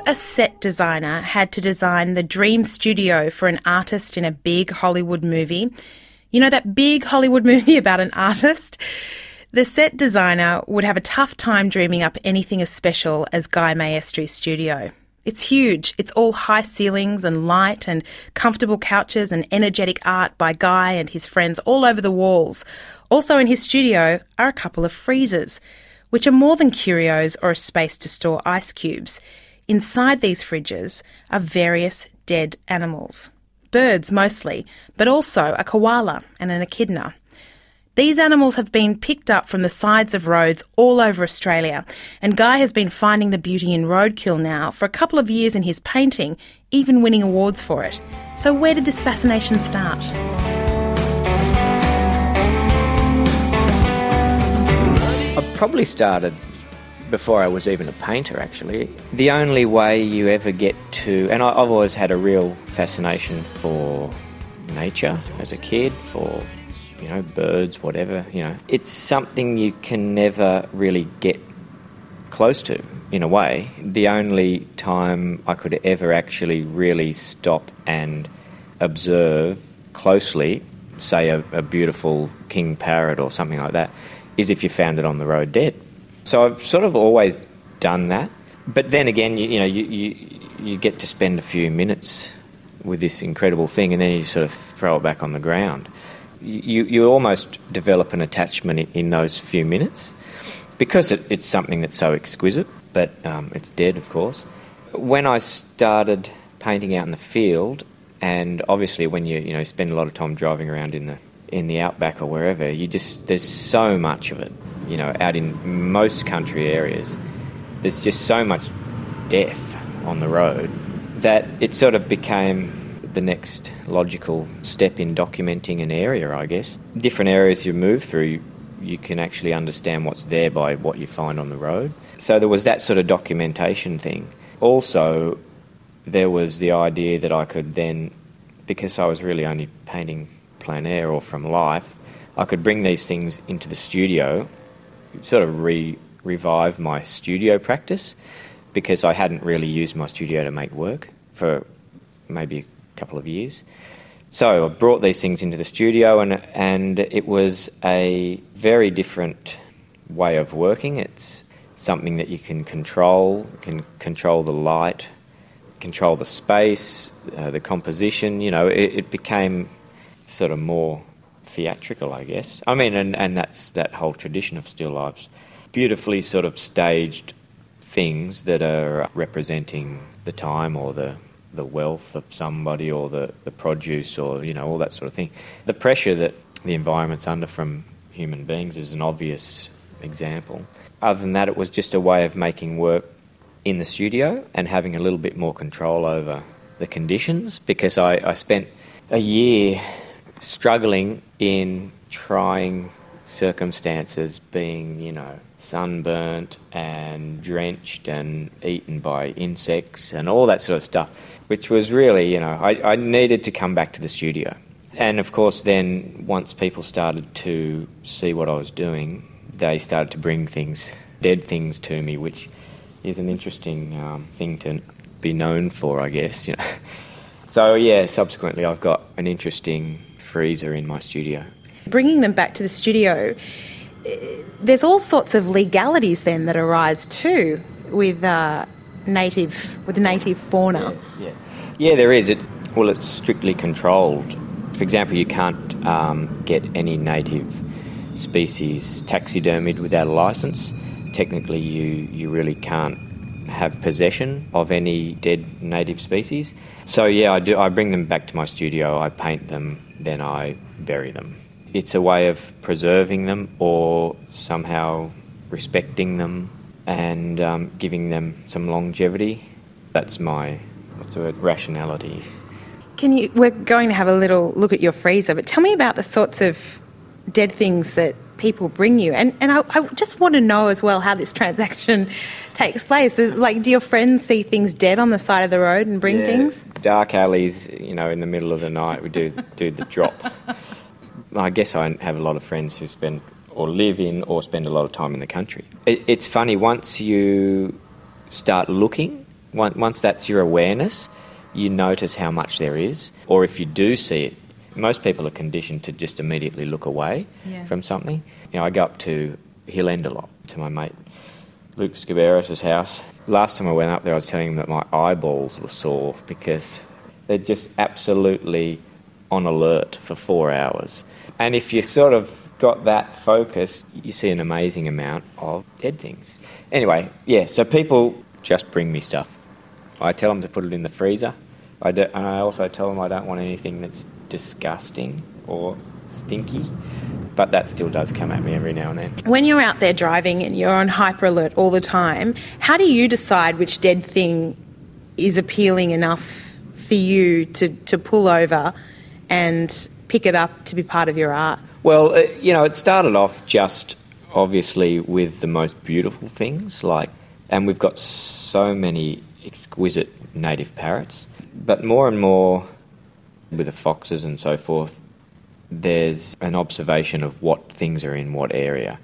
a set designer had to design the dream studio for an artist in a big Hollywood movie, you know that big Hollywood movie about an artist? The set designer would have a tough time dreaming up anything as special as Guy Maestri's studio. It's huge. It's all high ceilings and light and comfortable couches and energetic art by Guy and his friends all over the walls. Also in his studio are a couple of freezers, which are more than curios or a space to store ice cubes. Inside these fridges are various dead animals. Birds mostly, but also a koala and an echidna. These animals have been picked up from the sides of roads all over Australia, and Guy has been finding the beauty in roadkill now for a couple of years in his painting, even winning awards for it. So where did this fascination start? I probably started before I was even a painter, actually. The only way you ever get to... And I've always had a real fascination for nature as a kid, for... birds, whatever, It's something you can never really get close to, in a way. The only time I could ever actually really stop and observe closely, say a beautiful king parrot or something like that, is if you found it on the road dead. So I've sort of always done that. But then again, you get to spend a few minutes with this incredible thing and then you sort of throw it back on the ground. You almost develop an attachment in those few minutes because it's something that's so exquisite, but it's dead, of course. When I started painting out in the field, and obviously when you spend a lot of time driving around in the outback or wherever, there's so much of it. Out in most country areas, there's just so much death on the road that it sort of became the next logical step in documenting an area, I guess. Different areas you move through, you can actually understand what's there by what you find on the road. So there was that sort of documentation thing. Also, there was the idea that I could then, because I was really only painting plein air or from life, I could bring these things into the studio, sort of revive my studio practice, because I hadn't really used my studio to make work for maybe couple of years. So I brought these things into the studio and it was a very different way of working. It's something that you can control the light, control the space, the composition. It became sort of more theatrical, I guess. I mean, and that's that whole tradition of still lifes. Beautifully sort of staged things that are representing the time or the wealth of somebody or the produce or, all that sort of thing. The pressure that the environment's under from human beings is an obvious example. Other than that, it was just a way of making work in the studio and having a little bit more control over the conditions, because I spent a year struggling in trying circumstances, being, sunburnt and drenched and eaten by insects and all that sort of stuff, which was really, I needed to come back to the studio. And of course then, once people started to see what I was doing, they started to bring dead things to me, which is an interesting thing to be known for, I guess. So yeah, subsequently I've got an interesting freezer in my studio. Bringing them back to the studio, there's all sorts of legalities then that arise too with native fauna. Yeah, there is. It's strictly controlled. For example, you can't get any native species taxidermied without a licence. Technically, you really can't have possession of any dead native species. So yeah, I bring them back to my studio, I paint them, then I bury them. It's a way of preserving them or somehow respecting them and giving them some longevity. That's my rationality. We're going to have a little look at your freezer, but tell me about the sorts of dead things that people bring you. And I just want to know as well how this transaction takes place. Do your friends see things dead on the side of the road and bring things? Dark alleys, in the middle of the night, we do the drop. I guess I have a lot of friends who spend or live in or spend a lot of time in the country. It's funny, once you start looking Once that's your awareness, you notice how much there is. Or if you do see it, most people are conditioned to just immediately look away from something. I go up to Hill End a lot, to my mate Luke Scaberos' house. Last time I went up there, I was telling him that my eyeballs were sore because they're just absolutely on alert for 4 hours. And if you sort of got that focus, you see an amazing amount of dead things. Anyway, so people just bring me stuff. I tell them to put it in the freezer. And I also tell them I don't want anything that's disgusting or stinky. But that still does come at me every now and then. When you're out there driving and you're on hyper alert all the time, how do you decide which dead thing is appealing enough for you to pull over and pick it up to be part of your art? Well, it started off just obviously with the most beautiful things, and we've got so many exquisite native parrots, but more and more with the foxes and so forth, there's an observation of what things are in what area.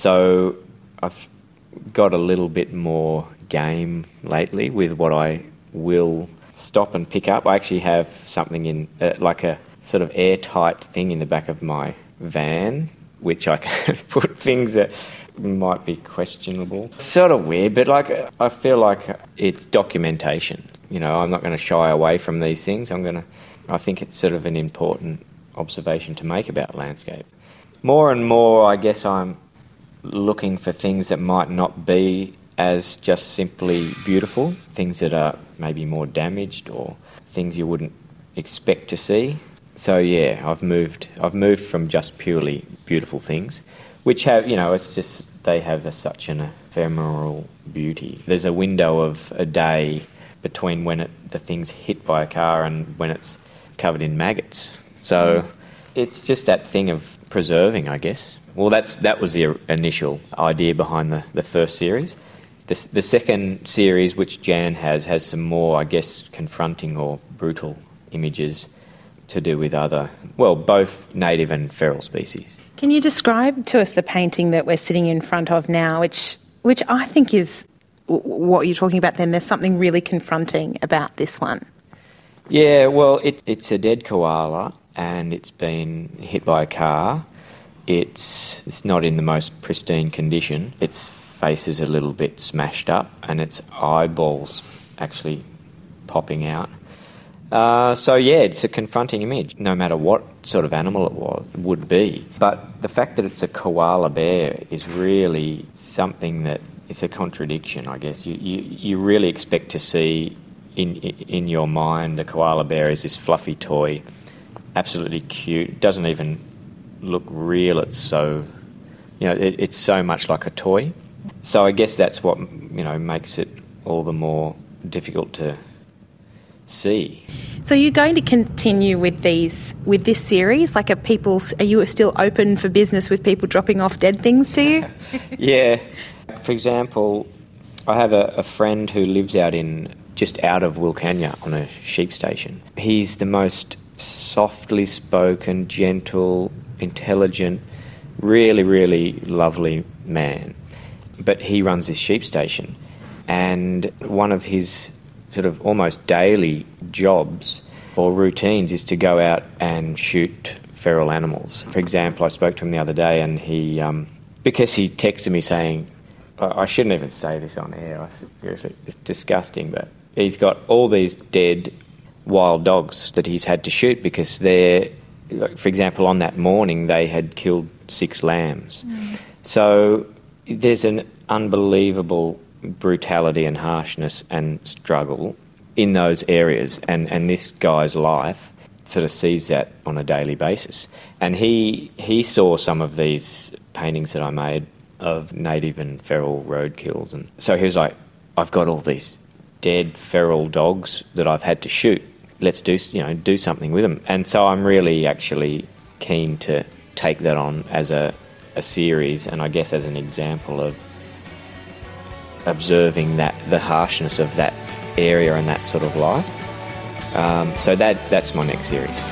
So I've got a little bit more game lately with what I will stop and pick up. I actually have something in, like a sort of airtight thing in the back of my van, which I can put things that might be questionable. It's sort of weird, but I feel like it's documentation. I'm not going to shy away from these things. I think it's sort of an important observation to make about landscape. More and more, I guess I'm looking for things that might not be as just simply beautiful, things that are maybe more damaged or things you wouldn't expect to see. So I've moved from just purely beautiful things, which have, it's just they have such an ephemeral beauty. There's a window of a day between when the thing's hit by a car and when it's covered in maggots. So it's just that thing of preserving, I guess. Well, that was the initial idea behind the first series. The second series, which Jan has some more, I guess, confronting or brutal images to do with both native and feral species. Can you describe to us the painting that we're sitting in front of now, which I think is what you're talking about then? There's something really confronting about this one. Yeah, well, it's a dead koala and it's been hit by a car. It's not in the most pristine condition. Its face is a little bit smashed up and its eyeballs actually popping out. It's a confronting image, no matter what sort of animal it would be. But the fact that it's a koala bear is really something that is a contradiction, I guess. You really expect to see in your mind a koala bear is this fluffy toy, absolutely cute. It doesn't even look real. It's so, it's so much like a toy. So I guess that's what, makes it all the more difficult to see. So you're going to continue with this series? Are you still open for business with people dropping off dead things to you? Yeah. For example, I have a friend who lives just out of Wilcannia on a sheep station. He's the most softly spoken, gentle, intelligent, really, really lovely man. But he runs this sheep station, and one of his sort of almost daily jobs or routines is to go out and shoot feral animals. For example, I spoke to him the other day, and he, because he texted me saying, I shouldn't even say this on air, seriously, it's disgusting, but he's got all these dead wild dogs that he's had to shoot because for example, on that morning they had killed 6 lambs. So there's an unbelievable brutality and harshness and struggle in those areas, and this guy's life sort of sees that on a daily basis. And he saw some of these paintings that I made of native and feral roadkills, and so he was like, I've got all these dead feral dogs that I've had to shoot. Let's do something with them. And so I'm really actually keen to take that on as a series, and I guess as an example of observing the harshness of that area and that sort of life. So that's my next series.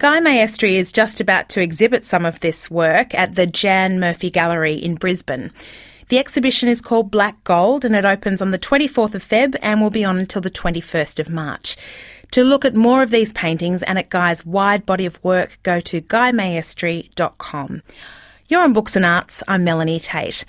Guy Maestri is just about to exhibit some of this work at the Jan Murphy Gallery in Brisbane. The exhibition is called Black Gold and it opens on the 24th of Feb and will be on until the 21st of March. To look at more of these paintings and at Guy's wide body of work, go to guymaestri.com. You're on Books and Arts. I'm Melanie Tate.